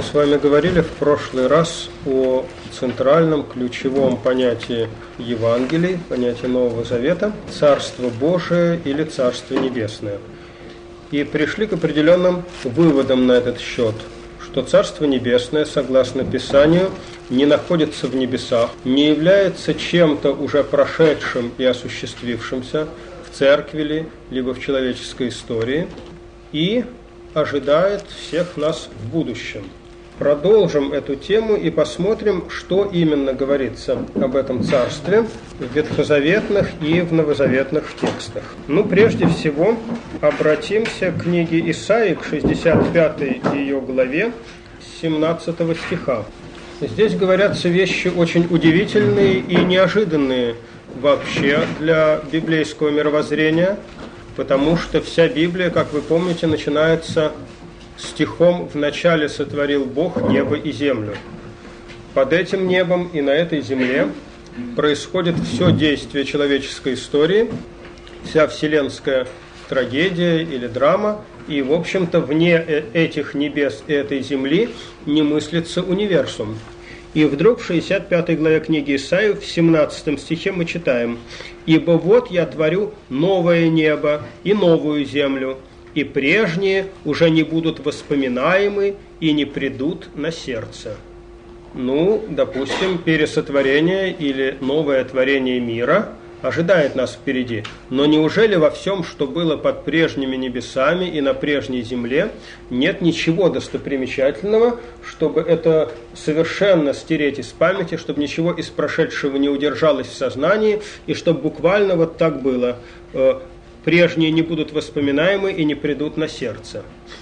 с вами говорили в прошлый раз о центральном ключевом понятии Евангелий, понятии Нового Завета, Царство Божие или Царство Небесное. И пришли к определенным выводам на этот счет, что Царство Небесное, согласно Писанию, не находится в небесах, не является чем-то уже прошедшим и осуществившимся в церкви ли, либо в человеческой истории, и ожидает всех нас в будущем. Продолжим эту тему и посмотрим, что именно говорится об этом царстве в ветхозаветных и в новозаветных текстах. Прежде всего, обратимся к книге Исаии, к 65 ее главе, 17 стиха. Здесь говорятся вещи очень удивительные и неожиданные вообще для библейского мировоззрения, потому что вся Библия, как вы помните, начинается стихом «В начале сотворил Бог небо и землю». Под этим небом и на этой земле происходит все действие человеческой истории, вся вселенская трагедия или драма, и, в общем-то, вне этих небес и этой земли не мыслится универсум. И вдруг в 65 главе книги Исаии, в 17 стихе мы читаем: «Ибо вот я творю новое небо и новую землю, и прежние уже не будут воспоминаемы и не придут на сердце». Допустим, пересотворение или новое творение мира ожидает нас впереди. Но неужели во всем, что было под прежними небесами и на прежней земле, нет ничего достопримечательного, чтобы это совершенно стереть из памяти, чтобы ничего из прошедшего не удержалось в сознании, и чтобы буквально вот так было: прежние не будут воспоминаемы и не придут на сердце?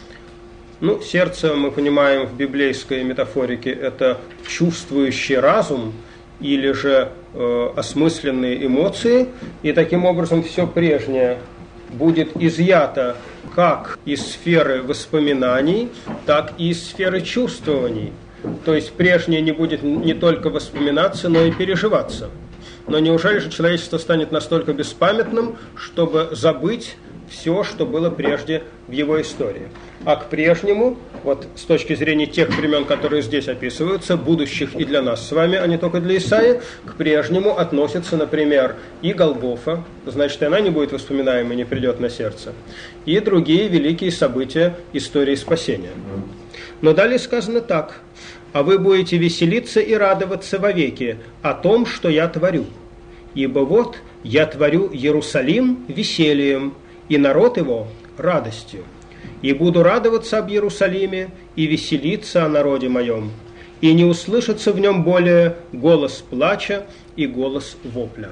Сердце, мы понимаем в библейской метафорике, это чувствующий разум или же осмысленные эмоции, и таким образом все прежнее будет изъято как из сферы воспоминаний, так и из сферы чувствований. То есть прежнее не будет не только воспоминаться, но и переживаться. Но неужели же человечество станет настолько беспамятным, чтобы забыть все, что было прежде в его истории? А к прежнему, вот с точки зрения тех времен, которые здесь описываются, будущих и для нас с вами, а не только для Исаии, к прежнему относится, например, и Голгофа, значит, и она не будет воспоминаема, не придет на сердце, и другие великие события истории спасения. Но далее сказано так: «А вы будете веселиться и радоваться вовеки о том, что я творю. Ибо вот я творю Иерусалим весельем, и народ его радостью. И буду радоваться об Иерусалиме и веселиться о народе моем, и не услышится в нем более голос плача и голос вопля».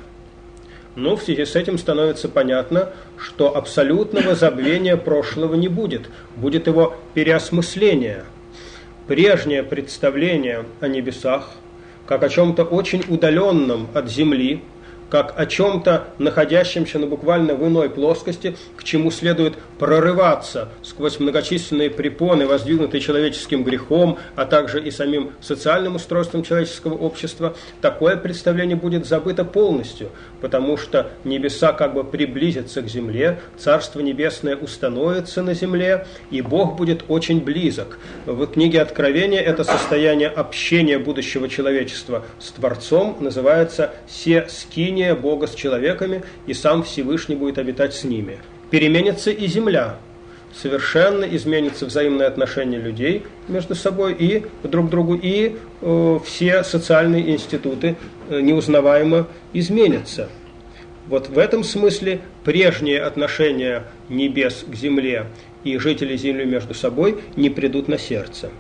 В связи с этим становится понятно, что абсолютного забвения прошлого не будет, будет его переосмысление. Прежнее представление о небесах, как о чем-то очень удаленном от земли, как о чем-то, находящемся буквально в иной плоскости, к чему следует прорываться сквозь многочисленные препоны, воздвигнутые человеческим грехом, а также и самим социальным устройством человеческого общества, такое представление будет забыто полностью, потому что небеса как бы приблизятся к земле, Царство Небесное установится на земле, и Бог будет очень близок. В книге Откровения это состояние общения будущего человечества с Творцом называется «се-скиния Бога с человеками, и сам Всевышний будет обитать с ними». Переменится и земля, совершенно изменится взаимное отношение людей между собой и друг к другу, и все социальные институты неузнаваемо изменятся. Вот в этом смысле прежние отношения небес к земле и жителей земли между собой не придут на сердце.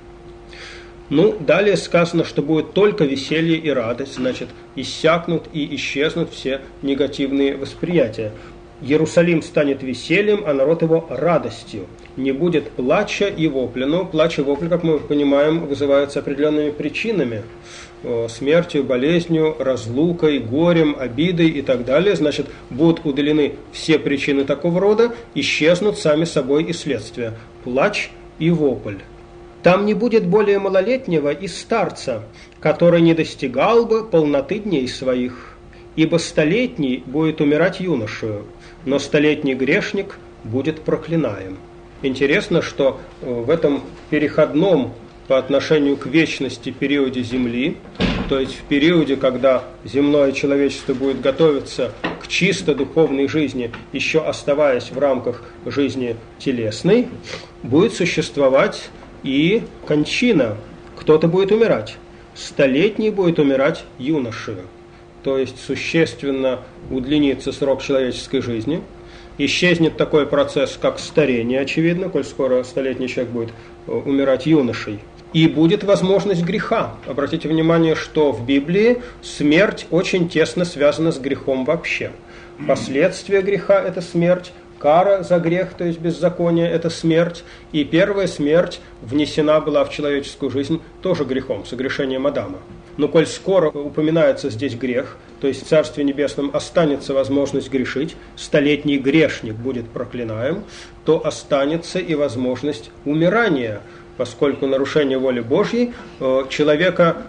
Далее сказано, что будет только веселье и радость, значит, иссякнут и исчезнут все негативные восприятия. Иерусалим станет весельем, а народ его радостью. Не будет плача и вопля. Но плач и вопль, как мы понимаем, вызываются определенными причинами. Смертью, болезнью, разлукой, горем, обидой и так далее. Значит, будут удалены все причины такого рода, исчезнут сами собой и следствия. Плач и вопль. Там не будет более малолетнего и старца, который не достигал бы полноты дней своих, ибо столетний будет умирать юношею, но столетний грешник будет проклинаем. Интересно, что в этом переходном по отношению к вечности периоде Земли, то есть в периоде, когда земное человечество будет готовиться к чисто духовной жизни, еще оставаясь в рамках жизни телесной, будет существовать и кончина. Кто-то будет умирать. Столетний будет умирать юноши. То есть существенно удлинится срок человеческой жизни. Исчезнет такой процесс, как старение, очевидно, коль скоро столетний человек будет умирать юношей. И будет возможность греха. Обратите внимание, что в Библии смерть очень тесно связана с грехом вообще. Последствия греха – это смерть, кара за грех, то есть беззаконие – это смерть. И первая смерть внесена была в человеческую жизнь тоже грехом, согрешением Адама. Но коль скоро упоминается здесь грех, то есть в Царстве Небесном останется возможность грешить, столетний грешник будет проклинаем, то останется и возможность умирания, поскольку нарушение воли Божьей человека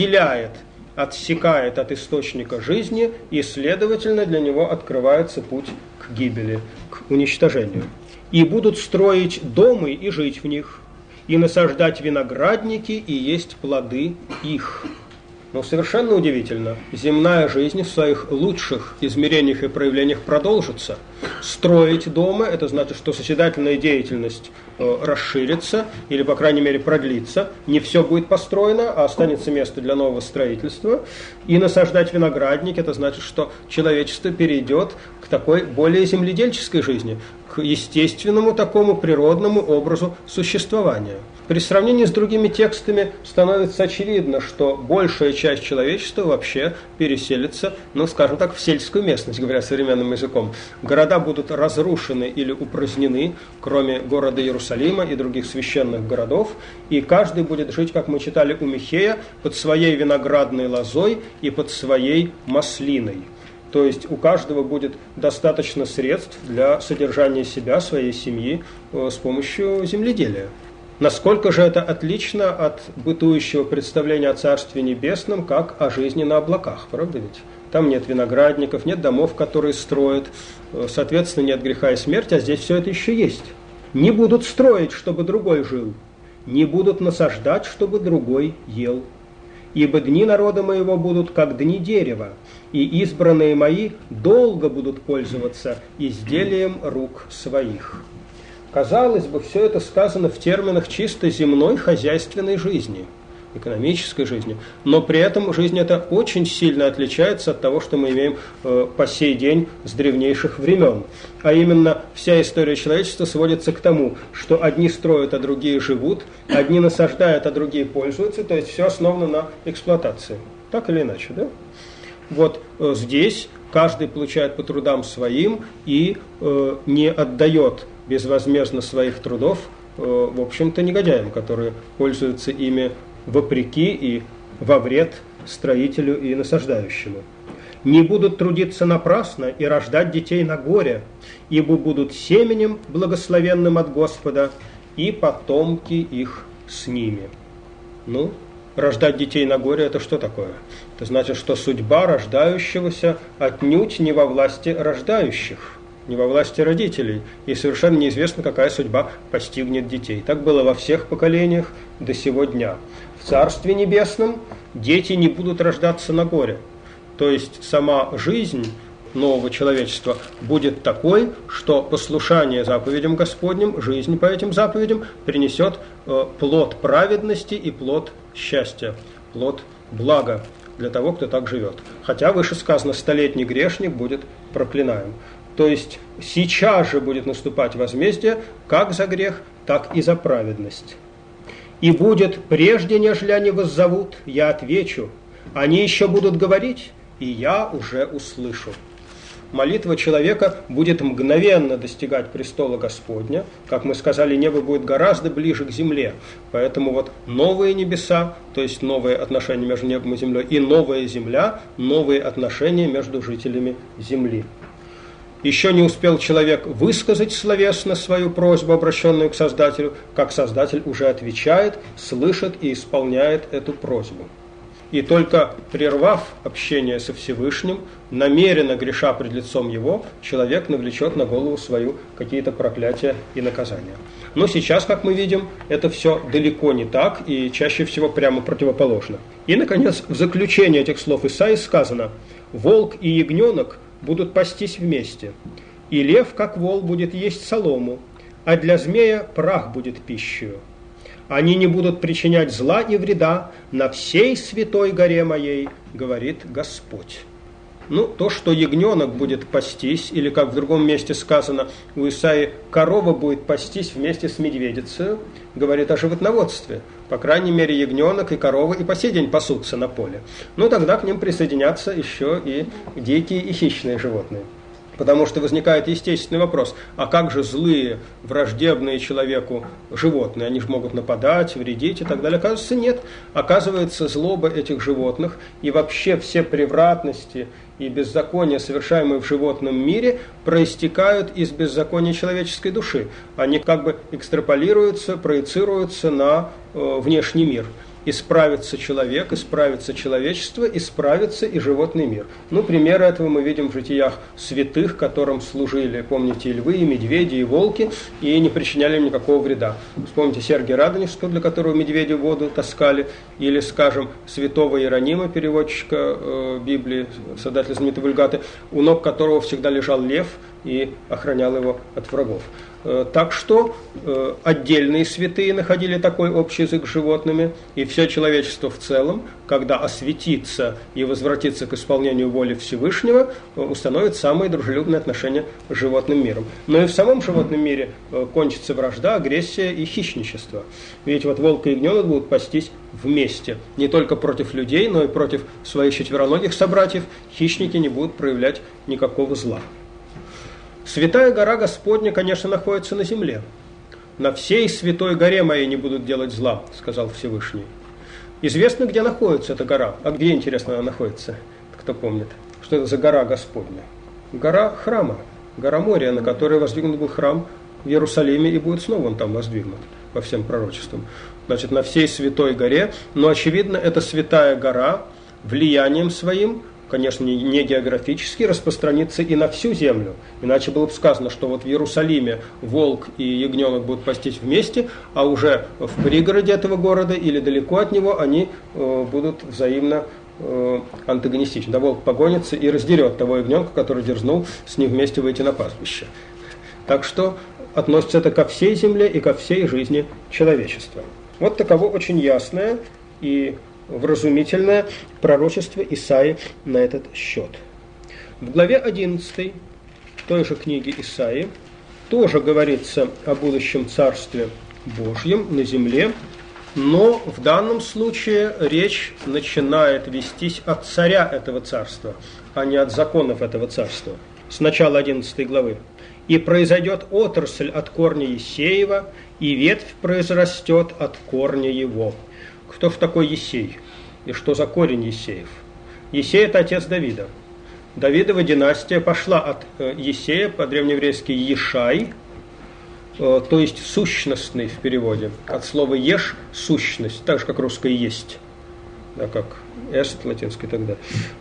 отсекает от источника жизни, и, следовательно, для него открывается путь к гибели, к уничтожению. И будут строить дома и жить в них, и насаждать виноградники, и есть плоды их. Но совершенно удивительно, земная жизнь в своих лучших измерениях и проявлениях продолжится. Строить дома – это значит, что созидательная деятельность расширится или, по крайней мере, продлится. Не все будет построено, а останется место для нового строительства. И насаждать виноградники – это значит, что человечество перейдет к такой более земледельческой жизни, к естественному такому природному образу существования. При сравнении с другими текстами становится очевидно, что большая часть человечества вообще переселится, скажем так, в сельскую местность, говоря современным языком. Города будут разрушены или упразднены, кроме города Иерусалима и других священных городов, и каждый будет жить, как мы читали у Михея, под своей виноградной лозой и под своей маслиной. То есть у каждого будет достаточно средств для содержания себя, своей семьи с помощью земледелия. Насколько же это отлично от бытующего представления о Царстве Небесном, как о жизни на облаках, правда ведь? Там нет виноградников, нет домов, которые строят, соответственно, нет греха и смерти, а здесь все это еще есть. Не будут строить, чтобы другой жил, не будут насаждать, чтобы другой ел. Ибо дни народа моего будут, как дни дерева, и избранные мои долго будут пользоваться изделием рук своих». Казалось бы, все это сказано в терминах чисто земной хозяйственной жизни, экономической жизни, но при этом жизнь эта очень сильно отличается от того, что мы имеем по сей день с древнейших времен. А именно, вся история человечества сводится к тому, что одни строят, а другие живут, одни насаждают, а другие пользуются, то есть все основано на эксплуатации. Так или иначе, да? Вот здесь каждый получает по трудам своим и не отдает безвозмездно своих трудов, в общем-то, негодяям, которые пользуются ими вопреки и во вред строителю и насаждающему. «Не будут трудиться напрасно и рождать детей на горе, ибо будут семенем благословенным от Господа, и потомки их с ними». Рождать детей на горе – это что такое? Это значит, что судьба рождающегося отнюдь не во власти рождающих, не во власти родителей, и совершенно неизвестно, какая судьба постигнет детей. Так было во всех поколениях до сего дня. В Царстве Небесном дети не будут рождаться на горе. То есть сама жизнь нового человечества будет такой, что послушание заповедям Господним, жизнь по этим заповедям принесет плод праведности и плод счастья, плод блага для того, кто так живет. Хотя выше сказано, столетний грешник будет проклинаем. То есть сейчас же будет наступать возмездие как за грех, так и за праведность. «И будет, прежде нежели они воззовут, я отвечу, они еще будут говорить, и я уже услышу». Молитва человека будет мгновенно достигать престола Господня. Как мы сказали, небо будет гораздо ближе к земле. Поэтому новые небеса, то есть новые отношения между небом и землей, и новая земля, новые отношения между жителями земли. Еще не успел человек высказать словесно свою просьбу, обращенную к Создателю, как Создатель уже отвечает, слышит и исполняет эту просьбу. И только прервав общение со Всевышним, намеренно греша пред лицом Его, человек навлечет на голову свою какие-то проклятия и наказания. Но сейчас, как мы видим, это все далеко не так и чаще всего прямо противоположно. И, наконец, в заключение этих слов Исаии сказано: «Волк и ягненок будут пастись вместе, и лев, как вол, будет есть солому, а для змея прах будет пищею. Они не будут причинять зла и вреда на всей святой горе моей, говорит Господь». Ну, то, что ягненок будет пастись, или, как в другом месте сказано у Исаии, корова будет пастись вместе с медведицей, говорит о животноводстве. По крайней мере, ягненок и корова и по сей день пасутся на поле. Но тогда к ним присоединятся еще и дикие и хищные животные. Потому что возникает естественный вопрос: а как же злые, враждебные человеку животные? Они же могут нападать, вредить и так далее. Оказывается, нет. Оказывается, злоба этих животных и вообще все превратности и беззакония, совершаемые в животном мире, проистекают из беззакония человеческой души. Они как бы экстраполируются, проецируются на внешний мир. Исправится человек, исправится человечество, исправится и животный мир. Ну, примеры этого мы видим в житиях святых, которым служили, помните, и львы, и медведи, и волки, и не причиняли им никакого вреда. Вспомните Сергия Радонежского, для которого медведи воду таскали, или, скажем, святого Иеронима, переводчика Библии, создателя знаменитой Вульгаты, у ног которого всегда лежал лев и охранял его от врагов. Так что отдельные святые находили такой общий язык с животными, и все человечество в целом, когда осветится и возвратится к исполнению воли Всевышнего, установит самые дружелюбные отношения с животным миром. Но и в самом животном мире кончится вражда, агрессия и хищничество. Ведь вот волк и ягненок будут пастись вместе. Не только против людей, но и против своих четвероногих собратьев хищники не будут проявлять никакого зла. Святая гора Господня, конечно, находится на земле. «На всей святой горе моей не будут делать зла», — сказал Всевышний. Известно, где находится эта гора. А где, интересно, она находится? Кто помнит? Что это за гора Господня? Гора храма, гора Мория, на которой воздвигнут был храм в Иерусалиме и будет снова он там воздвигнут по всем пророчествам. Значит, на всей святой горе. Но, очевидно, эта святая гора влиянием своим, конечно, не географически, распространится и на всю землю. Иначе было бы сказано, что вот в Иерусалиме волк и ягненок будут пастись вместе, а уже в пригороде этого города или далеко от него они будут взаимно антагонистичны. Да, волк погонится и раздерет того ягненка, который дерзнул с ним вместе выйти на пастбище. Так что относится это ко всей земле и ко всей жизни человечества. Вот таково очень ясное и вразумительное пророчество Исаии на этот счет. В главе 11 той же книги Исаии тоже говорится о будущем Царстве Божьем на земле, но в данном случае речь начинает вестись от царя этого царства, а не от законов этого царства. С начала 11 главы. «И произойдет отрасль от корня Иессеева, и ветвь произрастет от корня его». Кто ж такой Иессей? И что за корень Иессеев? Иессей – это отец Давида. Давидова династия пошла от Иессея, по-древнееврейски Ешай, то есть сущностный в переводе. От слова еш – сущность, так же, как русское есть, да, как эст латинский тогда.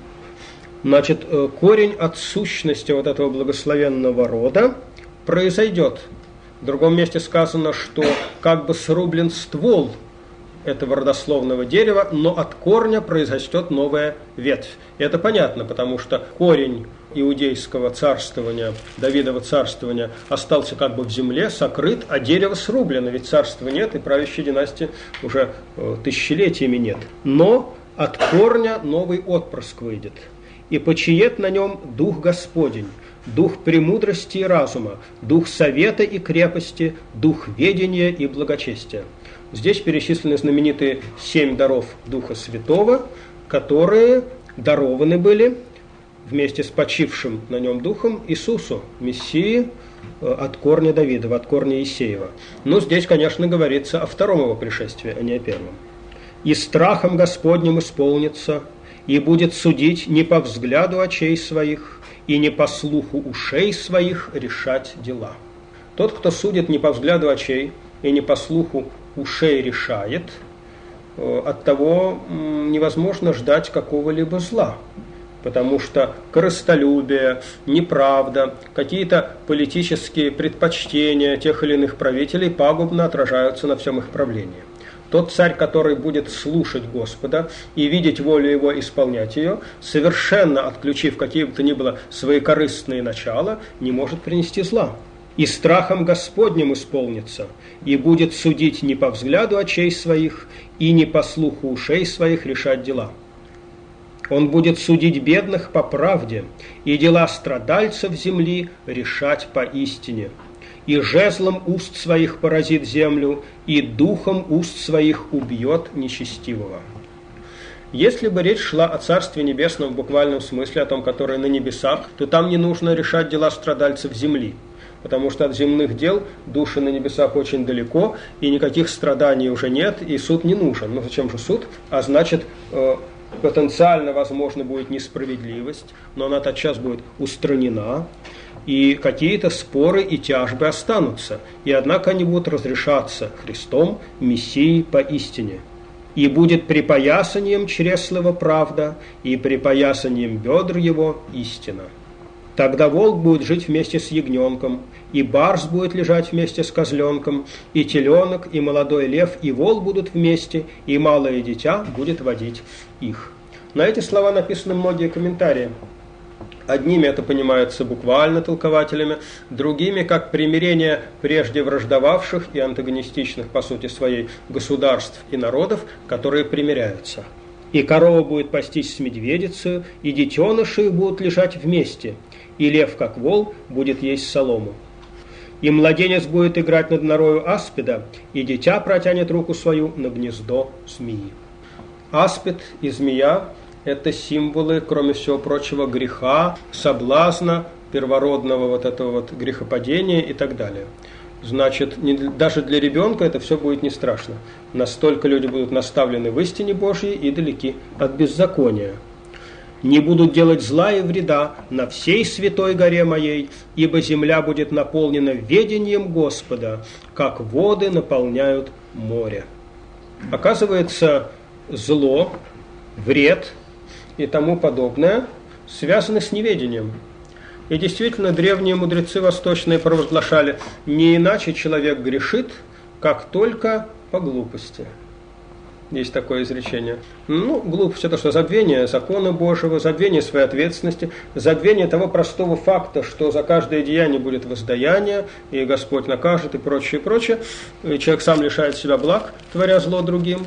Значит, корень от сущности вот этого благословенного рода произойдет. В другом месте сказано, что как бы срублен ствол этого родословного дерева, но от корня произрастет новая ветвь. И это понятно, потому что корень иудейского царствования, Давидова царствования, остался как бы в земле, сокрыт, а дерево срублено, ведь царства нет, и правящей династии уже тысячелетиями нет. Но от корня новый отпрыск выйдет, и почиет на нем Дух Господень, Дух премудрости и разума, Дух совета и крепости, Дух ведения и благочестия. Здесь перечислены знаменитые 7 даров Духа Святого, которые дарованы были вместе с почившим на нем Духом Иисусу, Мессии, от корня Давидова, от корня Иессеева. Но здесь, конечно, говорится о втором его пришествии, а не о первом. «И страхом Господним исполнится, и будет судить не по взгляду очей своих, и не по слуху ушей своих решать дела». Тот, кто судит не по взгляду очей и не по слуху ушей решает, от того невозможно ждать какого-либо зла. Потому что корыстолюбие, неправда, какие-то политические предпочтения тех или иных правителей пагубно отражаются на всем их правлении. Тот царь, который будет слушать Господа и видеть волю Его, исполнять ее, совершенно отключив какие бы то ни было свои корыстные начала, не может принести зла. И страхом Господним исполнится, и будет судить не по взгляду очей своих, и не по слуху ушей своих решать дела. Он будет судить бедных по правде, и дела страдальцев земли решать по истине. И жезлом уст своих поразит землю, и духом уст своих убьет нечестивого. Если бы речь шла о Царстве Небесном в буквальном смысле, о том, которое на небесах, то там не нужно решать дела страдальцев земли, потому что от земных дел души на небесах очень далеко, и никаких страданий уже нет, и суд не нужен. Ну зачем же суд? А значит, потенциально, возможно, будет несправедливость, но она тотчас будет устранена, и какие-то споры и тяжбы останутся, и однако они будут разрешаться Христом, Мессией по истине. И будет припоясанием чреслова правда, и припоясанием бедр его истина. Тогда волк будет жить вместе с ягненком, и барс будет лежать вместе с козленком, и теленок, и молодой лев, и вол будут вместе, и малое дитя будет водить их. На эти слова написаны многие комментарии. Одними это понимается буквально толкователями, другими как примирение прежде враждовавших и антагонистичных по сути своей государств и народов, которые примиряются. И корова будет пастись с медведицей, и детеныши их будут лежать вместе, и лев, как вол, будет есть солому. И младенец будет играть над норою аспида, и дитя протянет руку свою на гнездо змеи. Аспид и змея – это символы, кроме всего прочего, греха, соблазна, первородного вот этого вот грехопадения и так далее. Значит, даже для ребенка это все будет не страшно. Настолько люди будут наставлены в истине Божьей и далеки от беззакония. «Не будут делать зла и вреда на всей святой горе моей, ибо земля будет наполнена ведением Господа, как воды наполняют море». Оказывается, зло, вред и тому подобное связаны с неведением. И действительно, древние мудрецы восточные провозглашали, не иначе человек грешит, как только по глупости. Есть такое изречение. Глупость – это что? Забвение закона Божьего, забвение своей ответственности, забвение того простого факта, что за каждое деяние будет воздаяние, и Господь накажет, и прочее, прочее. И человек сам лишает себя благ, творя зло другим.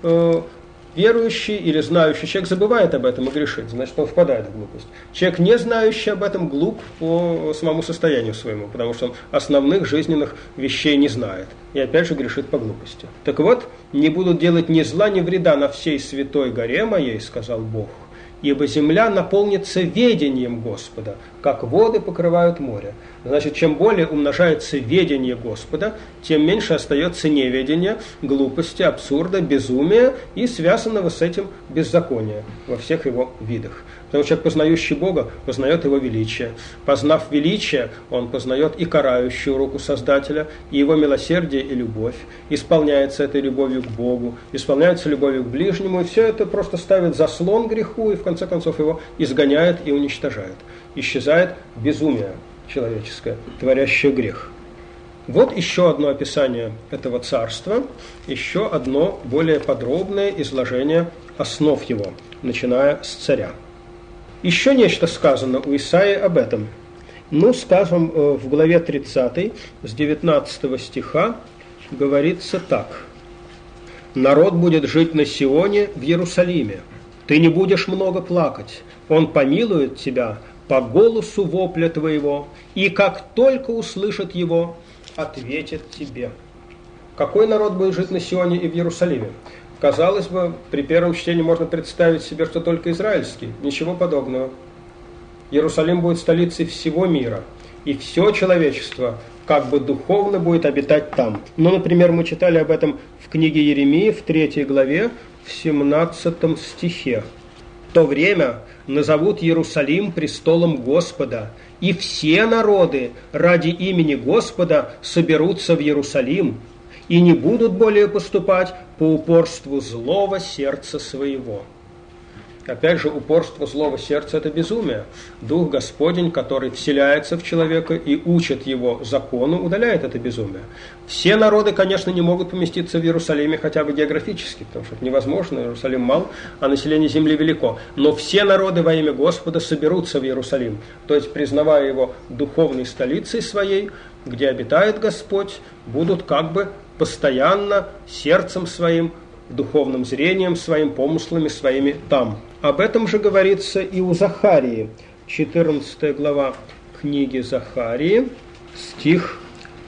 Верующий или знающий человек забывает об этом и грешит, значит, он впадает в глупость. Человек, не знающий об этом, глуп по самому состоянию своему, потому что он основных жизненных вещей не знает. И опять же грешит по глупости. Так вот, не будут делать ни зла, ни вреда на всей святой горе моей, сказал Бог, ибо земля наполнится ведением Господа, как воды покрывают море. Значит, чем более умножается ведение Господа, тем меньше остается неведения, глупости, абсурда, безумия и связанного с этим беззакония во всех его видах. Потому что человек, познающий Бога, познает Его величие. Познав величие, он познает и карающую руку Создателя, и Его милосердие и любовь. Исполняется этой любовью к Богу, исполняется любовью к ближнему, и все это просто ставит заслон греху, и в конце концов его изгоняет и уничтожает. Исчезает безумие человеческое, творящее грех. Вот еще одно описание этого царства, еще одно более подробное изложение основ его, начиная с царя. Еще нечто сказано у Исаии об этом. Скажем, в главе 30, с 19 стиха, говорится так. «Народ будет жить на Сионе в Иерусалиме. Ты не будешь много плакать. Он помилует тебя по голосу вопля твоего, и как только услышит его, ответит тебе». Какой народ будет жить на Сионе и в Иерусалиме? Казалось бы, при первом чтении можно представить себе, что только израильский. Ничего подобного. Иерусалим будет столицей всего мира, и все человечество как бы духовно будет обитать там. Например, мы читали об этом в книге Иеремии, в 3 главе, в 17 стихе. «В то время назовут Иерусалим престолом Господа, и все народы ради имени Господа соберутся в Иерусалим, и не будут более поступать по упорству злого сердца своего». Опять же, упорство злого сердца – это безумие. Дух Господень, который вселяется в человека и учит его закону, удаляет это безумие. Все народы, конечно, не могут поместиться в Иерусалиме хотя бы географически, потому что это невозможно, Иерусалим мал, а население земли велико. Но все народы во имя Господа соберутся в Иерусалим, то есть, признавая его духовной столицей своей, где обитает Господь, будут как бы постоянно сердцем своим, духовным зрением своим, помыслами своими там. Об этом же говорится и у Захарии, 14 глава книги Захарии, стих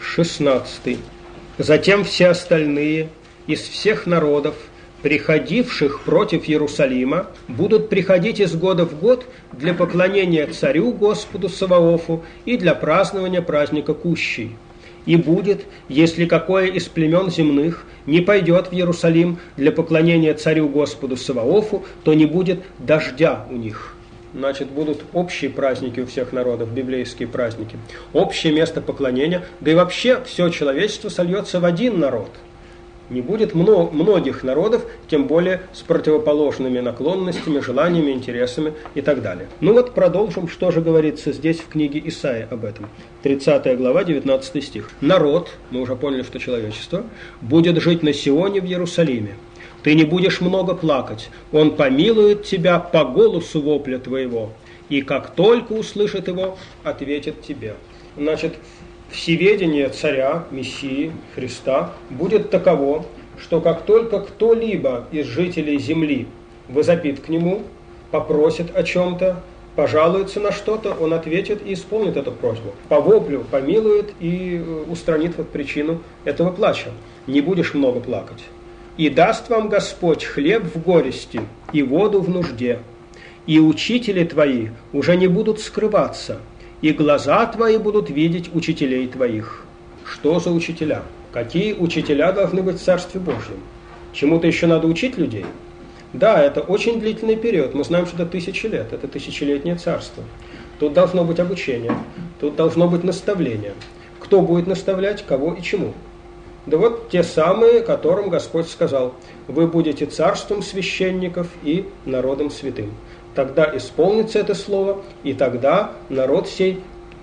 16. «Затем все остальные из всех народов, приходивших против Иерусалима, будут приходить из года в год для поклонения царю Господу Саваофу и для празднования праздника Кущей. И будет, если какое из племен земных не пойдет в Иерусалим для поклонения царю Господу Саваофу, то не будет дождя у них». Значит, будут общие праздники у всех народов, библейские праздники, общее место поклонения, да и вообще все человечество сольется в один народ. Не будет многих народов, тем более с противоположными наклонностями, желаниями, интересами и так далее. Ну вот продолжим, что же говорится здесь в книге Исаии об этом. 30 глава, 19 стих. «Народ», мы уже поняли, что человечество, «будет жить на Сионе в Иерусалиме. Ты не будешь много плакать, он помилует тебя по голосу вопля твоего, и как только услышит его, ответит тебе». Значит, всеведение царя, Мессии, Христа будет таково, что как только кто-либо из жителей земли возопит к нему, попросит о чем-то, пожалуется на что-то, он ответит и исполнит эту просьбу. По воплю помилует и устранит вот причину этого плача. Не будешь много плакать. «И даст вам Господь хлеб в горести и воду в нужде, и учители твои уже не будут скрываться, и глаза твои будут видеть учителей твоих». Что за учителя? Какие учителя должны быть в Царстве Божьем? Чему-то еще надо учить людей? Да, это очень длительный период. Мы знаем, что это 1000 лет. Это тысячелетнее царство. Тут должно быть обучение. Тут должно быть наставление. Кто будет наставлять, кого и чему? Да вот те самые, которым Господь сказал: «Вы будете царством священников и народом святым». Тогда исполнится это слово, и тогда народ сей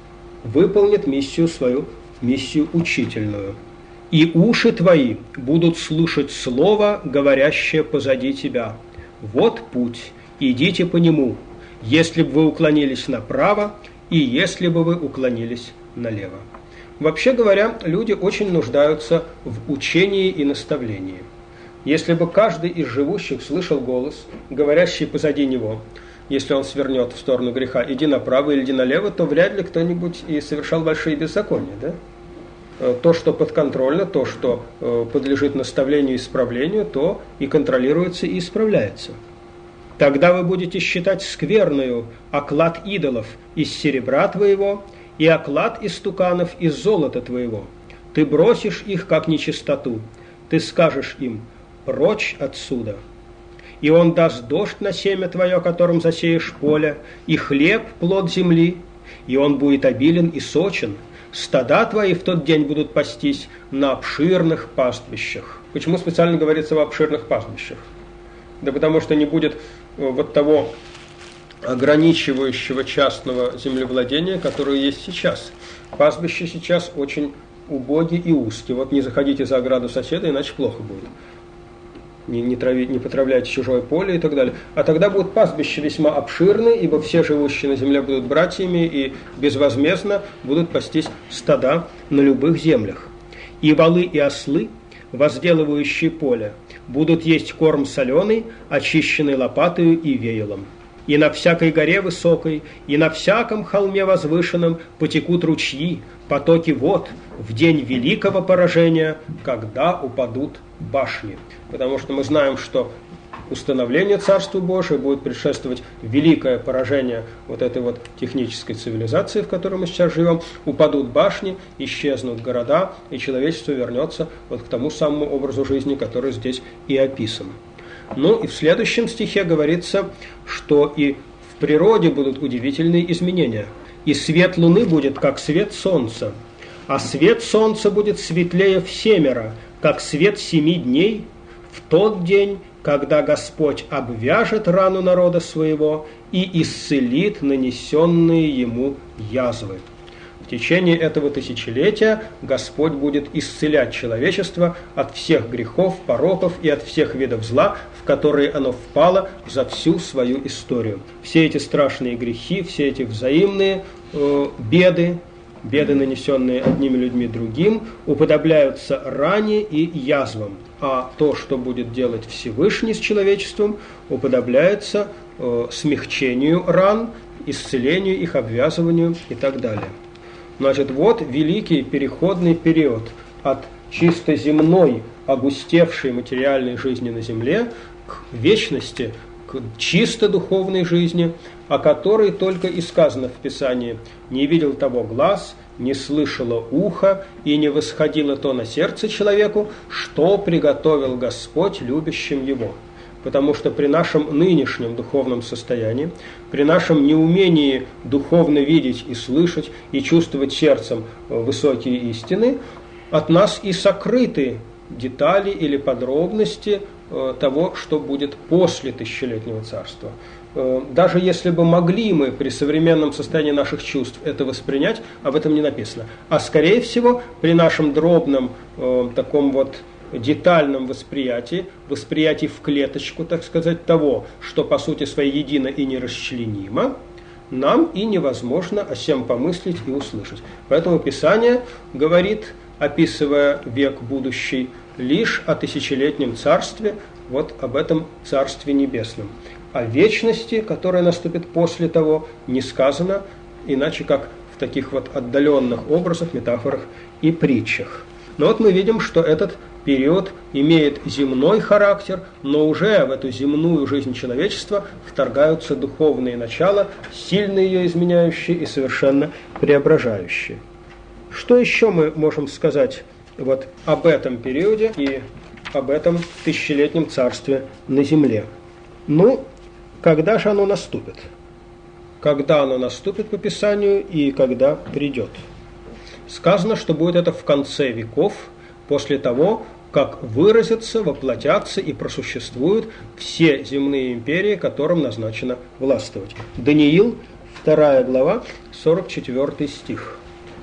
выполнит миссию свою, миссию учительную. «И уши твои будут слушать слово, говорящее позади тебя. Вот путь, идите по нему, если бы вы уклонились направо, и если бы вы уклонились налево». Вообще говоря, люди очень нуждаются в учении и наставлении. Если бы каждый из живущих слышал голос, говорящий позади него, если он свернет в сторону греха, иди направо или иди налево, то вряд ли кто-нибудь и совершал большие беззакония, да? То, что подконтрольно, то, что подлежит наставлению и исправлению, то и контролируется, и исправляется. «Тогда вы будете считать скверною оклад идолов из серебра твоего и оклад истуканов из золота твоего. Ты бросишь их, как нечистоту. Ты скажешь им: прочь отсюда. И он даст дождь на семя твое, которым засеешь поле, и хлеб, плод земли, и он будет обилен и сочен. Стада твои в тот день будут пастись на обширных пастбищах». Почему специально говорится об обширных пастбищах? Да потому что не будет вот того ограничивающего частного землевладения, которое есть сейчас. Пастбища сейчас очень убогие и узкие. Вот не заходите за ограду соседа, иначе плохо будет. Не потравляйте чужое поле и так далее. А тогда будут пастбища весьма обширные, ибо все живущие на земле будут братьями и безвозмездно будут пастись стада на любых землях. «И волы и ослы, возделывающие поле, будут есть корм соленый, очищенный лопатою и веялом. И на всякой горе высокой, и на всяком холме возвышенном потекут ручьи, потоки вод в день великого поражения, когда упадут башни». Потому что мы знаем, что установление Царства Божия будет предшествовать великое поражение вот этой вот технической цивилизации, в которой мы сейчас живем. Упадут башни, исчезнут города, и человечество вернется вот к тому самому образу жизни, который здесь и описан. Ну и в следующем стихе говорится, что и в природе будут удивительные изменения. «И свет луны будет, как свет солнца, а свет солнца будет светлее всемеро, как свет 7 дней, в тот день, когда Господь обвяжет рану народа своего и исцелит нанесенные ему язвы. В течение этого тысячелетия Господь будет исцелять человечество от всех грехов, пороков и от всех видов зла, в которые оно впало за всю свою историю. Все эти страшные грехи, все эти взаимные беды, нанесенные одними людьми другим, уподобляются ране и язвам, а то, что будет делать Всевышний с человечеством, уподобляется смягчению ран, исцелению их, обвязыванию и так далее. Значит, вот великий переходный период от чисто земной, огустевшей материальной жизни на земле к вечности, к чисто духовной жизни, о которой только и сказано в Писании: «Не видел того глаз, не слышало ухо, и не восходило то на сердце человеку, что приготовил Господь любящим его». Потому что при нашем нынешнем духовном состоянии, при нашем неумении духовно видеть и слышать, и чувствовать сердцем высокие истины, от нас и сокрыты детали или подробности того, что будет после тысячелетнего царства. Даже если бы могли мы при современном состоянии наших чувств это воспринять, об этом не написано. А скорее всего, при нашем дробном таком вот детальном восприятии в клеточку, так сказать, того, что по сути своей едино и нерасчленимо, нам и невозможно о сем помыслить и услышать. Поэтому Писание говорит, описывая век будущий, лишь о тысячелетнем царстве, вот об этом царстве небесном. О вечности, которая наступит после того, не сказано, иначе как в таких вот отдаленных образах, метафорах и притчах. Но вот мы видим, что этот период имеет земной характер, но уже в эту земную жизнь человечества вторгаются духовные начала, сильно ее изменяющие и совершенно преображающие. Что еще мы можем сказать вот об этом периоде и об этом тысячелетнем царстве на земле? Ну, когда же оно наступит? Когда оно наступит по Писанию и когда придет? Сказано, что будет это в конце веков, после того, как выразятся, воплотятся и просуществуют все земные империи, которым назначено властвовать. Даниил, 2 глава, 44 стих.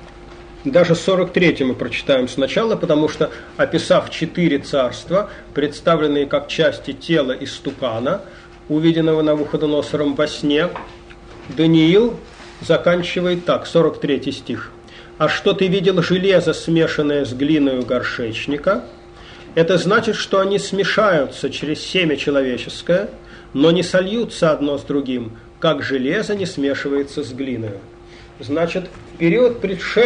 Даже 43 мы прочитаем сначала, потому что, описав 4 царства, представленные как части тела истукана, увиденного Навуходоносором во сне, Даниил заканчивает так, 43 стих. «А что ты видел железо, смешанное с глиною горшечника? Это значит, что они смешаются через семя человеческое, но не сольются одно с другим, как железо не смешивается с глиною». Значит, в период,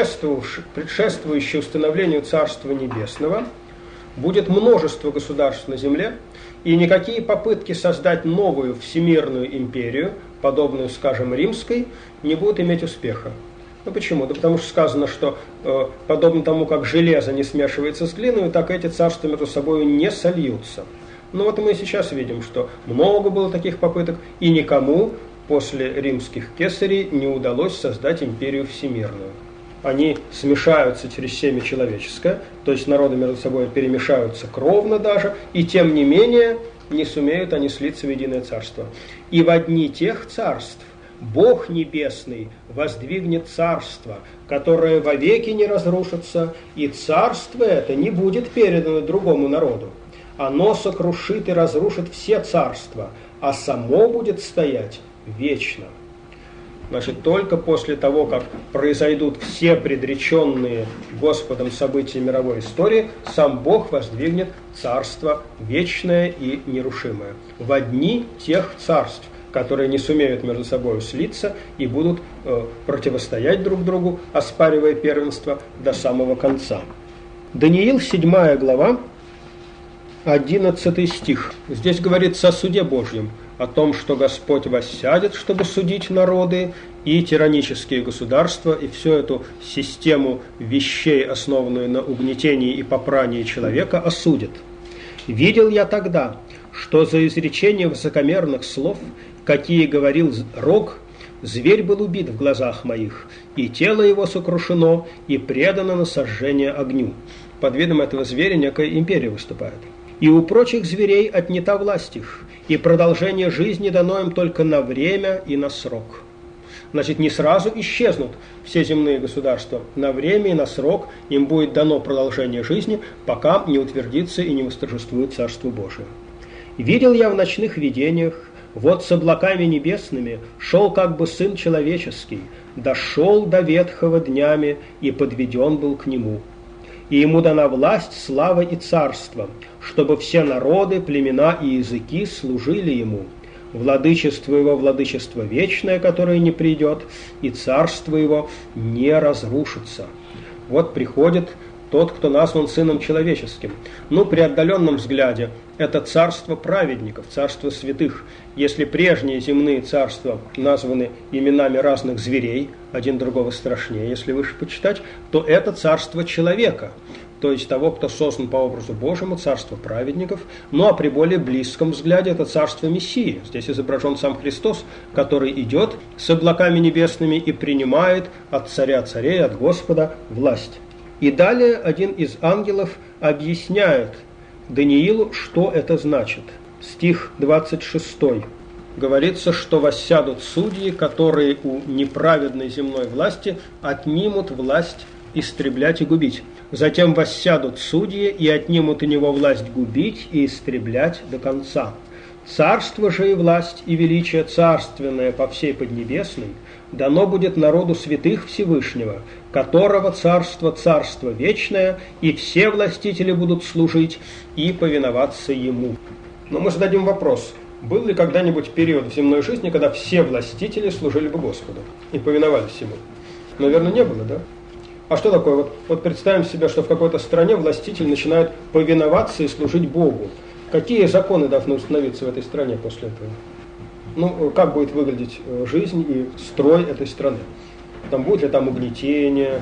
предшествующий установлению Царства Небесного, будет множество государств на земле, и никакие попытки создать новую всемирную империю, подобную, скажем, римской, не будут иметь успеха. Ну почему? Да потому что сказано, что подобно тому, как железо не смешивается с глиной, так эти царства между собой не сольются. Ну вот мы сейчас видим, что много было таких попыток, и никому после римских кесарей не удалось создать империю всемирную. Они смешаются через семя человеческое, то есть народы между собой перемешаются кровно даже, и тем не менее не сумеют они слиться в единое царство. И в одни тех царств Бог Небесный воздвигнет царство, которое вовеки не разрушится, и царство это не будет передано другому народу. Оно сокрушит и разрушит все царства, а само будет стоять вечно. Значит, только после того, как произойдут все предреченные Господом события мировой истории, сам Бог воздвигнет царство вечное и нерушимое. В одни тех царств, которые не сумеют между собой слиться и будут противостоять друг другу, оспаривая первенство до самого конца. Даниил, 7 глава, 11 стих. Здесь говорится о суде Божьем, о том, что Господь воссядет, чтобы судить народы и тиранические государства, и всю эту систему вещей, основанную на угнетении и попрании человека, осудит. «Видел я тогда, что за изречение высокомерных слов, какие говорил Рог, зверь был убит в глазах моих, и тело его сокрушено, и предано на сожжение огню. под видом этого зверя некая империя выступает. И у прочих зверей отнята власть их, и продолжение жизни дано им только на время и на срок. Значит, не сразу исчезнут все земные государства. На время и на срок им будет дано продолжение жизни, пока не утвердится и не восторжествует Царство Божие. «Видел я в ночных видениях, вот с облаками небесными шел как бы Сын Человеческий, дошел до ветхого днями и подведен был к Нему. И Ему дана власть, слава и царство, чтобы все народы, племена и языки служили Ему. Владычество Его, владычество вечное, которое не придет, и царство Его не разрушится». Вот приходит тот, кто назван Сыном Человеческим. При отдаленном взгляде это царство праведников, царство святых. Если прежние земные царства названы именами разных зверей, один другого страшнее, если выше почитать, то это царство человека, то есть того, кто создан по образу Божьему, царство праведников. А при более близком взгляде это царство Мессии. Здесь изображен сам Христос, который идет с облаками небесными и принимает от царя царей, от Господа власть. И далее один из ангелов объясняет Даниилу, что это значит. Стих 26. Говорится, что воссядут судьи, которые у неправедной земной власти отнимут власть истреблять и губить. Затем воссядут судьи и отнимут у него власть губить и истреблять до конца. Царство же и власть и величие царственное по всей Поднебесной дано будет народу святых Всевышнего, которого царство вечное, и все властители будут служить и повиноваться ему. Но мы зададим вопрос: был ли когда-нибудь период в земной жизни, когда все властители служили бы Господу и повиновались ему? Наверное, не было, да? А что такое? Вот представим себе, что в какой-то стране властитель начинает повиноваться и служить Богу. Какие законы должны установиться в этой стране после этого? Как будет выглядеть жизнь и строй этой страны? Будет ли там угнетение,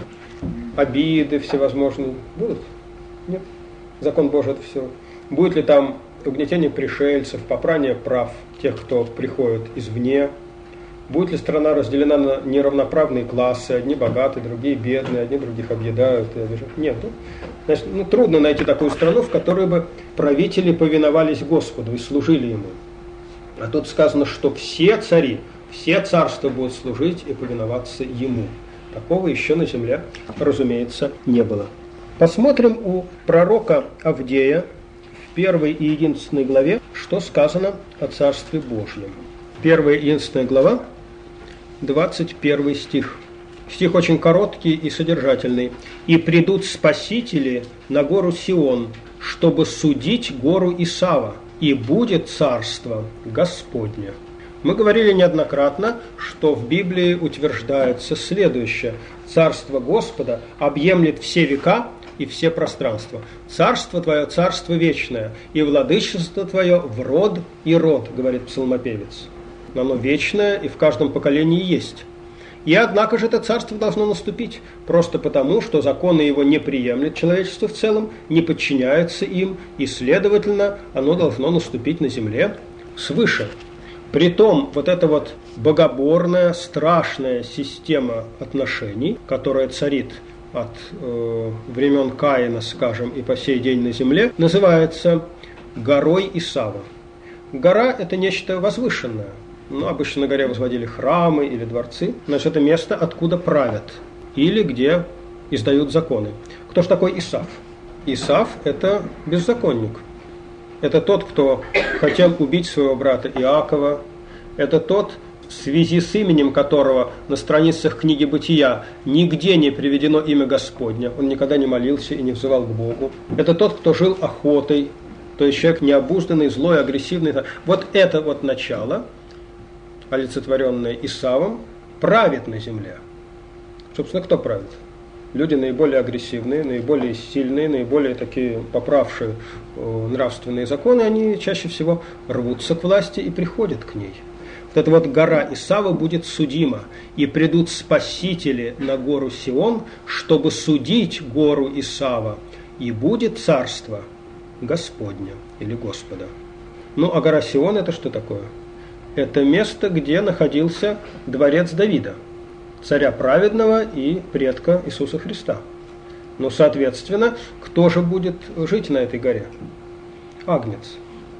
обиды всевозможные? Будут? Нет. Закон Божий — это все. Будет ли там угнетение пришельцев, попрание прав тех, кто приходит извне? Будет ли страна разделена на неравноправные классы, одни богатые, другие бедные, одни других объедают и обижают? Нет. Значит, трудно найти такую страну, в которой бы правители повиновались Господу и служили Ему. А тут сказано, что все цари, все царства будут служить и повиноваться Ему. Такого еще на земле, разумеется, не было. Посмотрим у пророка Авдея в 1 и единственной главе, что сказано о Царстве Божьем. 1 и единственная глава, 21 стих. Стих очень короткий и содержательный. «И придут спасители на гору Сион, чтобы судить гору Исава, и будет царство Господне». Мы говорили неоднократно, что в Библии утверждается следующее: царство Господа объемлет все века и все пространства. Царство Твое, царство вечное, и владычество Твое в род и род, говорит псалмопевец. Оно вечное и в каждом поколении есть. И однако же это царство должно наступить, просто потому, что законы его не приемлет человечество в целом, не подчиняется им, и, следовательно, оно должно наступить на земле свыше. Притом, эта богоборная, страшная система отношений, которая царит от времен Каина, скажем, и по сей день на земле, называется горой Исава. Гора – это нечто возвышенное. Обычно на горе возводили храмы или дворцы. Значит, это место, откуда правят, или где издают законы. Кто же такой Исав? Исав – это беззаконник. Это тот, кто хотел убить своего брата Иакова. Это тот, в связи с именем которого на страницах книги Бытия нигде не приведено имя Господня. Он никогда не молился и не взывал к Богу. Это тот, кто жил охотой, то есть человек необузданный, злой, агрессивный. Это начало, олицетворенное Исавом, правит на земле. Собственно, кто правит? Люди наиболее агрессивные, наиболее сильные, наиболее такие поправшие нравственные законы, они чаще всего рвутся к власти и приходят к ней. Эта гора Исава будет судима, и придут спасители на гору Сион, чтобы судить гору Исава, и будет царство Господня или Господа. А гора Сион — это что такое? Это место, где находился дворец Давида, царя праведного и предка Иисуса Христа. Ну, соответственно, кто же будет жить на этой горе? Агнец.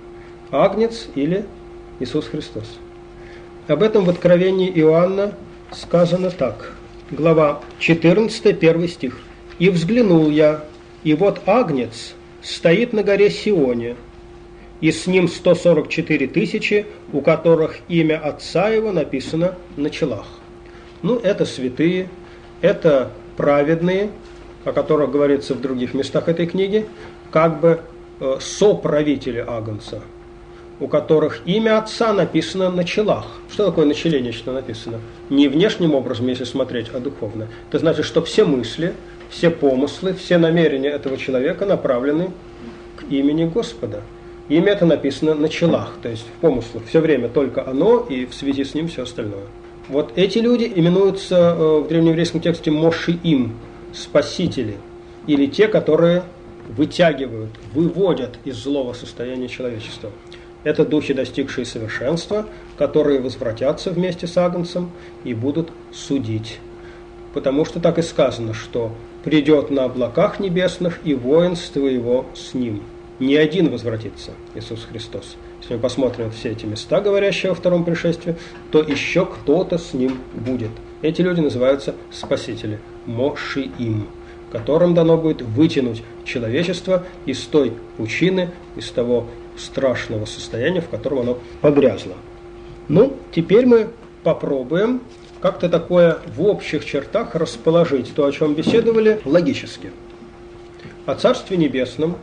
Агнец или Иисус Христос. Об этом в Откровении Иоанна сказано так. Глава 14, 1 стих. «И взглянул я, и вот Агнец стоит на горе Сионе, и с ним 144 тысячи, у которых имя Отца Его написано на челах». Ну, это святые, это праведные, о которых говорится в других местах этой книги, как бы соправители Агнца, у которых имя Отца написано на челах. Что такое на челе нечто написано? Не внешним образом, если смотреть, а духовно. Это значит, что все мысли, все помыслы, все намерения этого человека направлены к имени Господа. Имя это написано на челах, то есть в помыслах. Все время только оно и в связи с ним все остальное. Вот эти люди именуются в древнееврейском тексте Мошиим, спасители, или те, которые вытягивают, выводят из злого состояния человечества. Это духи, достигшие совершенства, которые возвратятся вместе с Агнцем и будут судить. Потому что так и сказано, что придет на облаках небесных и воинство его с ним. Не один возвратится, Иисус Христос. Если мы посмотрим все эти места, говорящие о втором пришествии, то еще кто-то с ним будет. Эти люди называются спасители, Мошиим, которым дано будет вытянуть человечество из той пучины, из того страшного состояния, в котором оно погрязло. Ну, теперь мы попробуем как-то такое в общих чертах расположить то, о чем беседовали, логически. О Царстве Небесном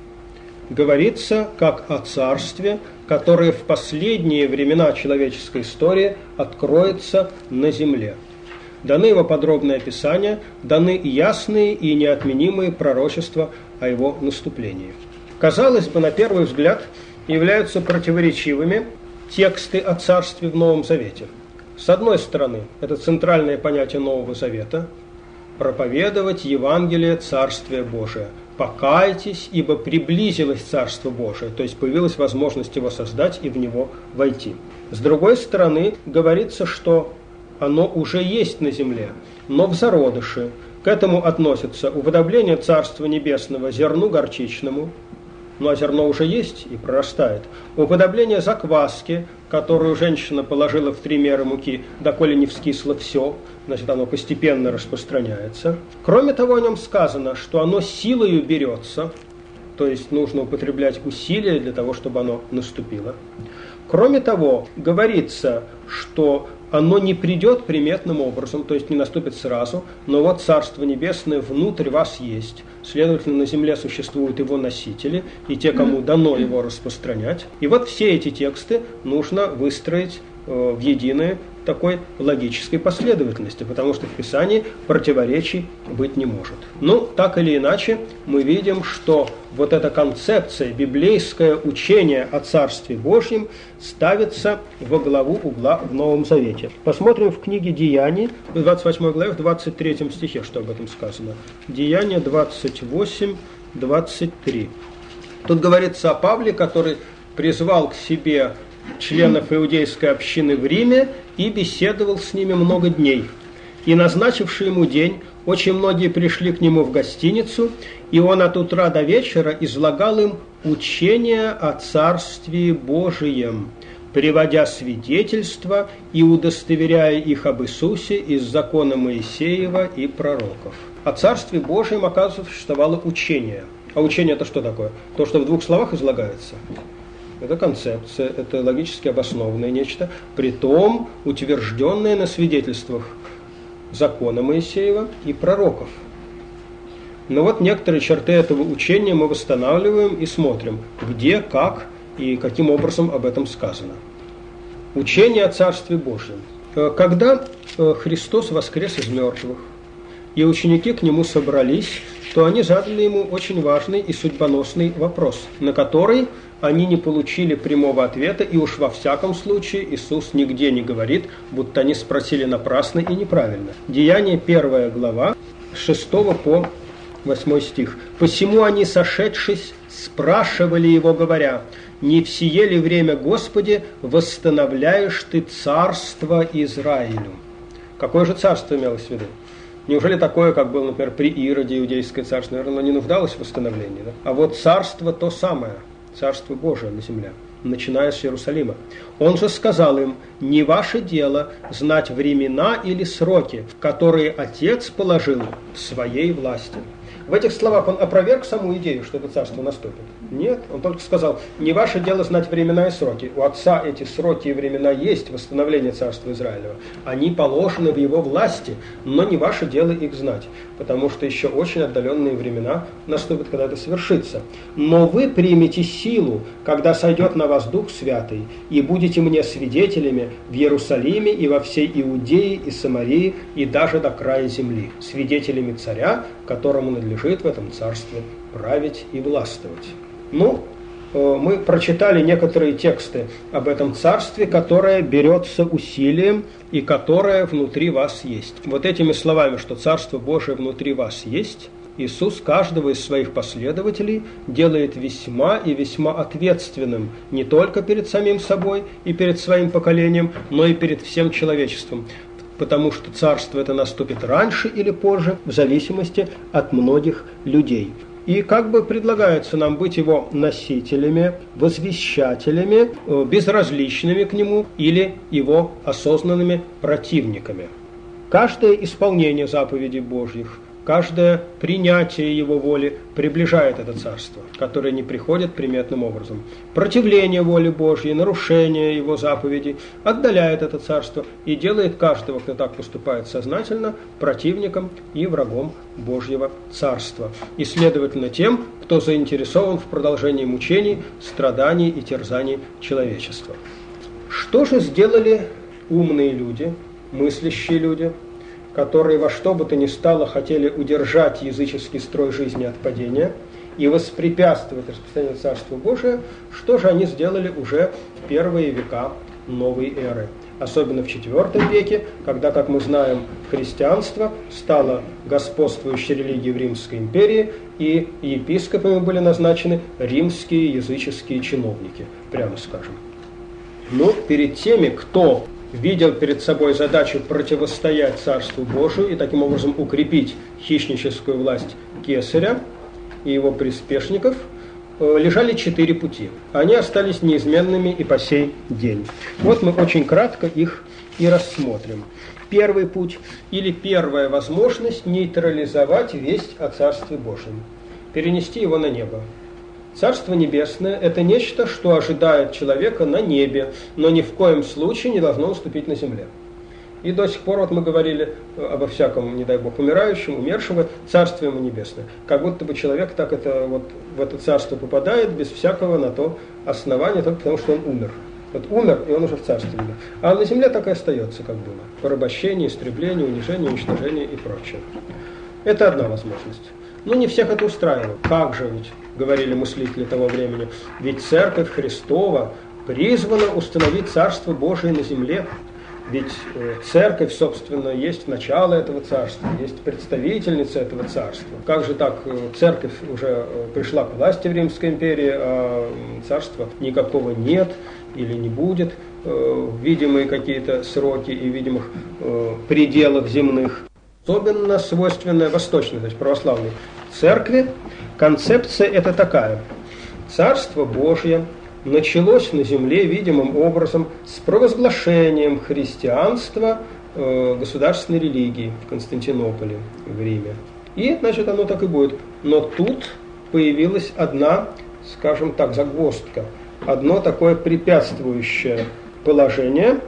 говорится как о царстве, которое в последние времена человеческой истории откроется на земле. Даны его подробные описания, даны ясные и неотменимые пророчества о его наступлении. Казалось бы, на первый взгляд, являются противоречивыми тексты о царстве в Новом Завете. С одной стороны, это центральное понятие Нового Завета – проповедовать Евангелие Царствия Божия. Покайтесь, ибо приблизилось Царство Божие, то есть появилась возможность его создать и в него войти. С другой стороны, говорится, что оно уже есть на земле, но в зародыше. К этому относятся уподобление Царства Небесного зерну горчичному, ну а зерно уже есть и прорастает. Уподобление закваски, которую женщина положила в 3 меры муки, доколе не вскисло все, значит, оно постепенно распространяется. Кроме того, о нем сказано, что оно силою берется, то есть нужно употреблять усилия для того, чтобы оно наступило. Кроме того, говорится, что оно не придет приметным образом, то есть не наступит сразу, но вот Царство Небесное внутрь вас есть. Следовательно, на земле существуют его носители и те, кому дано его распространять. И вот все эти тексты нужно выстроить в единой такой логической последовательности, потому что в Писании противоречий быть не может. Ну, так или иначе, мы видим, что вот эта концепция, библейское учение о Царстве Божьем ставится во главу угла в Новом Завете. Посмотрим в книге Деяний, в 28 главе, в 23 стихе, что об этом сказано. Деяния 28, 23. Тут говорится о Павле, который призвал к себе членов иудейской общины в Риме и беседовал с ними много дней. И назначивший ему день, очень многие пришли к нему в гостиницу, и он от утра до вечера излагал им учение о Царстве Божием, приводя свидетельства и удостоверяя их об Иисусе из закона Моисеева и пророков. О Царстве Божьем, оказывается, существовало учение. А учение это что такое? То, что в 2 словах излагается. Это концепция, это логически обоснованное нечто, притом утвержденное на свидетельствах закона Моисеева и пророков. Но вот некоторые черты этого учения мы восстанавливаем и смотрим, где, как и каким образом об этом сказано. Учение о Царстве Божьем. Когда Христос воскрес из мертвых, и ученики к нему собрались, то они задали ему очень важный и судьбоносный вопрос, на который они не получили прямого ответа, и уж во всяком случае Иисус нигде не говорит, будто они спросили напрасно и неправильно. Деяние 1 глава, 6 по 8 стих. «Посему они, сошедшись, спрашивали его, говоря, не в сие ли время, Господи, восстановляешь ты царство Израилю?» Какое же царство имелось в виду? Неужели такое, как было, например, при Ироде, иудейское царство, наверное, не нуждалось в восстановлении? Да? А вот царство то самое, царство Божие на земле, начиная с Иерусалима. Он же сказал им: не ваше дело знать времена или сроки, которые Отец положил в своей власти. В этих словах он опроверг саму идею, что это царство наступит? Нет, он только сказал: не ваше дело знать времена и сроки. У Отца эти сроки и времена есть, восстановление царства Израилева. Они положены в его власти, но не ваше дело их знать, потому что еще очень отдаленные времена наступят, когда это совершится. Но вы примете силу, когда сойдет на вас Дух Святый, и будете мне свидетелями в Иерусалиме и во всей Иудее и Самарии и даже до края земли, свидетелями царя, которому надлежит в этом царстве править и властвовать. Мы прочитали некоторые тексты об этом царстве, которое берется усилием и которое внутри вас есть. Вот этими словами, что Царство Божие внутри вас есть, Иисус каждого из своих последователей делает весьма и весьма ответственным не только перед самим собой и перед своим поколением, но и перед всем человечеством. Потому что царство это наступит раньше или позже, в зависимости от многих людей. И как бы предлагается нам быть его носителями, возвещателями, безразличными к нему или его осознанными противниками. Каждое исполнение заповедей Божьих, каждое принятие его воли приближает это царство, которое не приходит приметным образом. Противление воли Божьей, нарушение его заповедей отдаляет это царство и делает каждого, кто так поступает сознательно, противником и врагом Божьего царства. И, следовательно, тем, кто заинтересован в продолжении мучений, страданий и терзаний человечества. Что же сделали умные люди, мыслящие люди, которые во что бы то ни стало хотели удержать языческий строй жизни от падения и воспрепятствовать распространению Царства Божия? Что же они сделали уже в первые века новой эры? Особенно в IV веке, когда, как мы знаем, христианство стало господствующей религией в Римской империи, и епископами были назначены римские языческие чиновники, прямо скажем. Но перед теми, кто видел перед собой задачу противостоять Царству Божию и таким образом укрепить хищническую власть Кесаря и его приспешников, лежали 4 пути. Они остались неизменными и по сей день. Вот мы очень кратко их и рассмотрим. Первый путь или первая возможность нейтрализовать весть о Царстве Божьем, перенести его на небо. Царство Небесное – это нечто, что ожидает человека на небе, но ни в коем случае не должно уступить на земле. И до сих пор вот мы говорили обо всяком, не дай Бог, умирающем, умершего, Царствие ему Небесное. Как будто бы человек так в это царство попадает без всякого на то основания, только потому что он умер. Вот умер, и он уже в Царстве Небесном. А на земле так и остается, как было. Порабощение, истребление, унижение, уничтожение и прочее. Это одна возможность. Но не всех это устраивало. Как же ведь, говорили мыслители того времени, ведь Церковь Христова призвана установить Царство Божие на земле. Ведь Церковь, собственно, есть начало этого царства, есть представительница этого царства. Как же так, Церковь уже пришла к власти в Римской империи, а царства никакого нет или не будет, видимые какие-то сроки и видимых пределов земных. Особенно свойственная восточной, то есть православной церкви, концепция это такая. Царство Божье началось на земле видимым образом с провозглашением христианства государственной религии в Константинополе, в Риме. И, значит, оно так и будет. Но тут появилась одна, скажем так, загвоздка, одно такое препятствующее положение,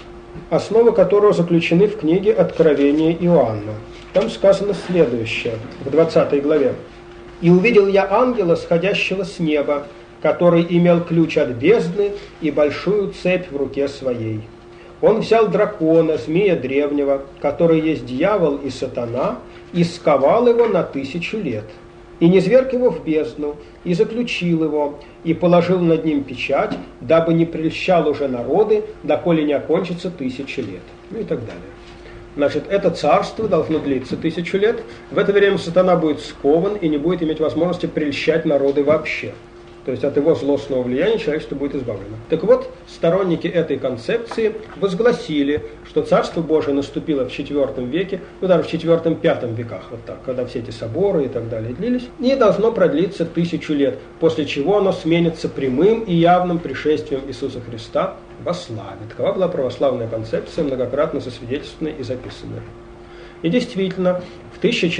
основы которого заключены в книге Откровения Иоанна. Там сказано следующее, в 20 главе. «И увидел я ангела, сходящего с неба, который имел ключ от бездны и большую цепь в руке своей. Он взял дракона, змея древнего, который есть дьявол и сатана, и сковал его на 1000 лет. И низверг его в бездну, и заключил его, и положил над ним печать, дабы не прельщал уже народы, доколе не окончится 1000 лет». Ну и так далее. Значит, это царство должно длиться 1000 лет. В это время сатана будет скован и не будет иметь возможности прельщать народы вообще. То есть от его злостного влияния человечество будет избавлено. Так вот, сторонники этой концепции возгласили, что Царство Божие наступило в IV веке, даже в IV-V веках, вот так, когда все эти соборы и так далее длились, и должно продлиться 1000 лет, после чего оно сменится прямым и явным пришествием Иисуса Христа во славе. Такова была православная концепция, многократно засвидетельствованная и записанная. И действительно, в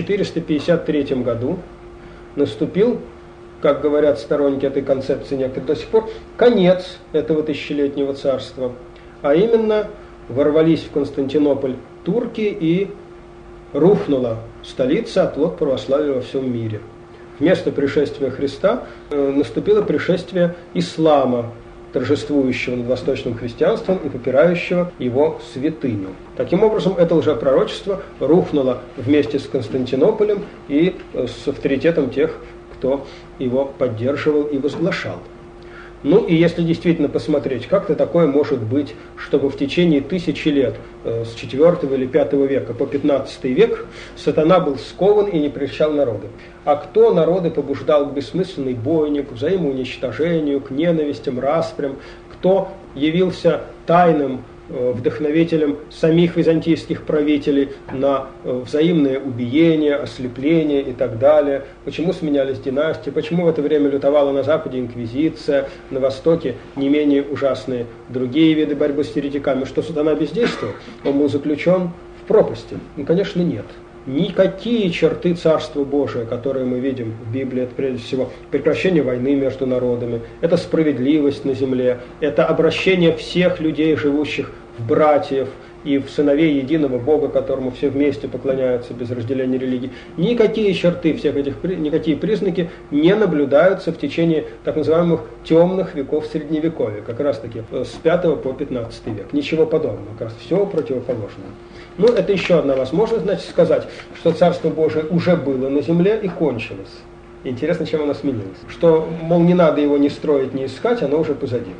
1453 году наступил, как говорят сторонники этой концепции некоторые до сих пор, конец этого тысячелетнего царства. А именно, ворвались в Константинополь турки и рухнула столица, оплот православия во всем мире. Вместо пришествия Христа наступило пришествие ислама, торжествующего над восточным христианством и попирающего его святыню. Таким образом, это лжепророчество рухнуло вместе с Константинополем и с авторитетом тех, кто его поддерживал и возглашал. Ну и если действительно посмотреть, как-то такое может быть, чтобы в течение 1000 лет, с IV или V века по 15 век, сатана был скован и не прельщал народы. А кто народы побуждал к бессмысленной бойне, к взаимоуничтожению, к ненавистям, распрям, кто явился тайным вдохновителем самих византийских правителей на взаимное убиение, ослепление и так далее. Почему сменялись династии, почему в это время лютовала на Западе инквизиция, на Востоке не менее ужасные другие виды борьбы с еретиками. Что сатана бездействовал? Он был заключен в пропасти? Ну, конечно, нет. Никакие черты Царства Божия, которые мы видим в Библии, это прежде всего прекращение войны между народами, это справедливость на земле, это обращение всех людей, живущих в братьев и в сыновей единого Бога, которому все вместе поклоняются без разделения религий. Никакие черты всех этих, никакие признаки не наблюдаются в течение так называемых темных веков Средневековья, как раз таки с 5 по 15 век. Ничего подобного, как раз все противоположное. Ну, это еще одна возможность, значит, сказать, что Царство Божие уже было на земле и кончилось. Интересно, чем оно сменилось. Что, мол, не надо его ни строить, ни искать, оно уже позади.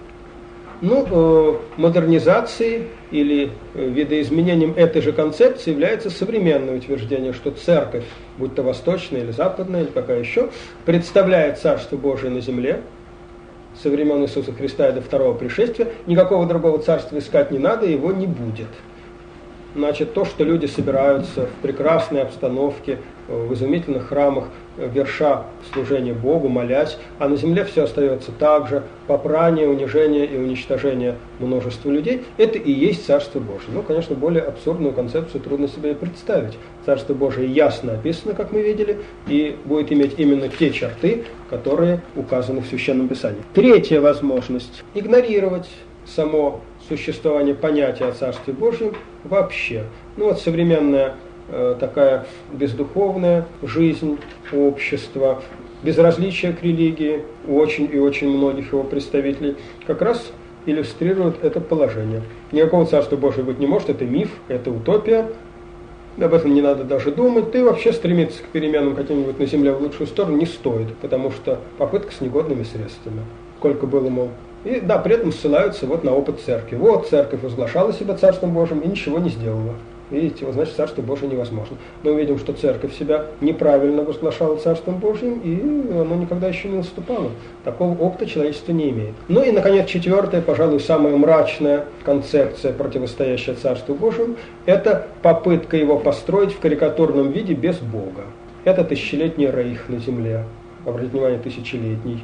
Ну, модернизацией или видоизменением этой же концепции является современное утверждение, что церковь, будь то восточная или западная, или какая еще, представляет Царство Божие на земле со времен Иисуса Христа и до второго пришествия. Никакого другого царства искать не надо, его не будет. Значит, то, что люди собираются в прекрасной обстановке, в изумительных храмах, верша служение Богу, молясь, а на земле все остается так же, попрание, унижение и уничтожение множества людей, это и есть Царство Божие. Ну, конечно, более абсурдную концепцию трудно себе и представить. Царство Божие ясно описано, как мы видели, и будет иметь именно те черты, которые указаны в Священном Писании. Третья возможность – игнорировать само существование понятия о Царстве Божьем вообще. Ну вот современная такая бездуховная жизнь общества, безразличие к религии у очень и очень многих его представителей как раз иллюстрирует это положение. Никакого Царства Божьего быть не может, это миф, это утопия, об этом не надо даже думать, да и вообще стремиться к переменам каким-нибудь на земле в лучшую сторону не стоит, потому что попытка с негодными средствами. Сколько было, мол. И да, при этом ссылаются вот на опыт церкви. Вот церковь возглашала себя Царством Божьим и ничего не сделала. Видите, вот значит Царство Божие невозможно. Мы увидим, что церковь себя неправильно возглашала Царством Божьим, и оно никогда еще не наступало. Такого опыта человечество не имеет. Ну и, наконец, четвертая, пожалуй, самая мрачная концепция, противостоящая Царству Божьему, это попытка его построить в карикатурном виде без Бога. Это тысячелетний рейх на земле. Обратите внимание, тысячелетний.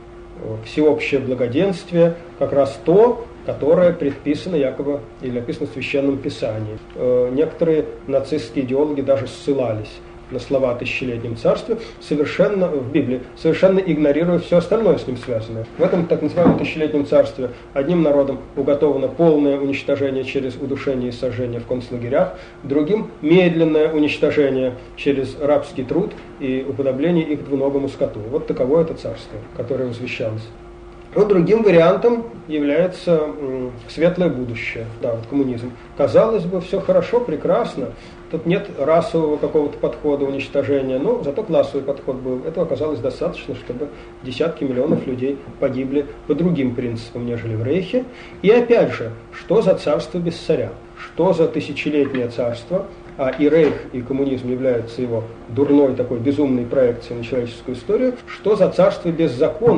Всеобщее благоденствие, как раз то, которое предписано якобы или написано в Священном Писании. Некоторые нацистские идеологи даже ссылались на слова о тысячелетнем царстве, совершенно в Библии, совершенно игнорируя все остальное с ним связанное. В этом так называемом тысячелетнем царстве одним народам уготовано полное уничтожение через удушение и сожжение в концлагерях, другим медленное уничтожение через рабский труд и уподобление их двуногому скоту. Вот таково это царство, которое возвещалось. Вот другим вариантом является светлое будущее, да, вот коммунизм. Казалось бы, все хорошо, прекрасно, тут нет расового какого-то подхода, уничтожения, но зато классовый подход был. Этого оказалось достаточно, чтобы десятки миллионов людей погибли по другим принципам, нежели в Рейхе. И опять же, что за царство без царя? Что за тысячелетнее царство? А и Рейх, и коммунизм являются его дурной такой безумной проекцией на человеческую историю. Что за царство без законов?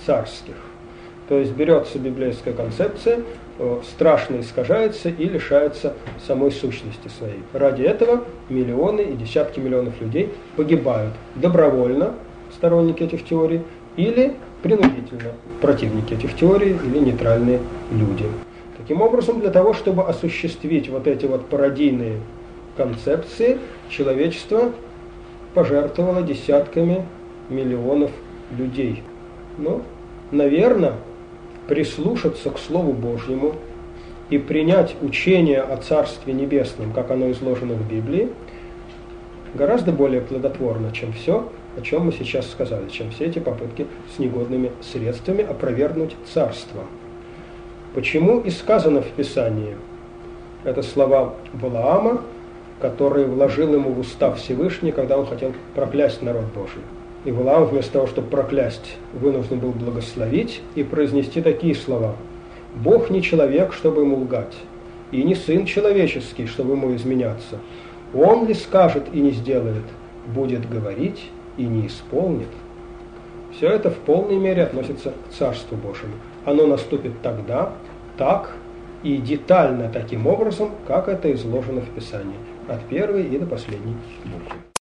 царских. То есть берется библейская концепция, страшно искажается и лишается самой сущности своей. Ради этого миллионы и десятки миллионов людей погибают добровольно, сторонники этих теорий, или принудительно, противники этих теорий или нейтральные люди. Таким образом, для того, чтобы осуществить вот эти вот пародийные концепции, человечество пожертвовало десятками миллионов людей. Но, наверное, прислушаться к Слову Божьему и принять учение о Царстве Небесном, как оно изложено в Библии, гораздо более плодотворно, чем все, о чем мы сейчас сказали, чем все эти попытки с негодными средствами опровергнуть Царство. Почему и сказано в Писании? Это слова Валаама, который вложил ему в уста Всевышний, когда он хотел проклясть народ Божий. И Валаам вместо того, чтобы проклясть, вынужден был благословить и произнести такие слова: «Бог не человек, чтобы ему лгать, и не сын человеческий, чтобы ему изменяться. Он ли скажет и не сделает, будет говорить и не исполнит». Все это в полной мере относится к Царству Божьему. Оно наступит тогда, так и детально таким образом, как это изложено в Писании, от первой и до последней буквы.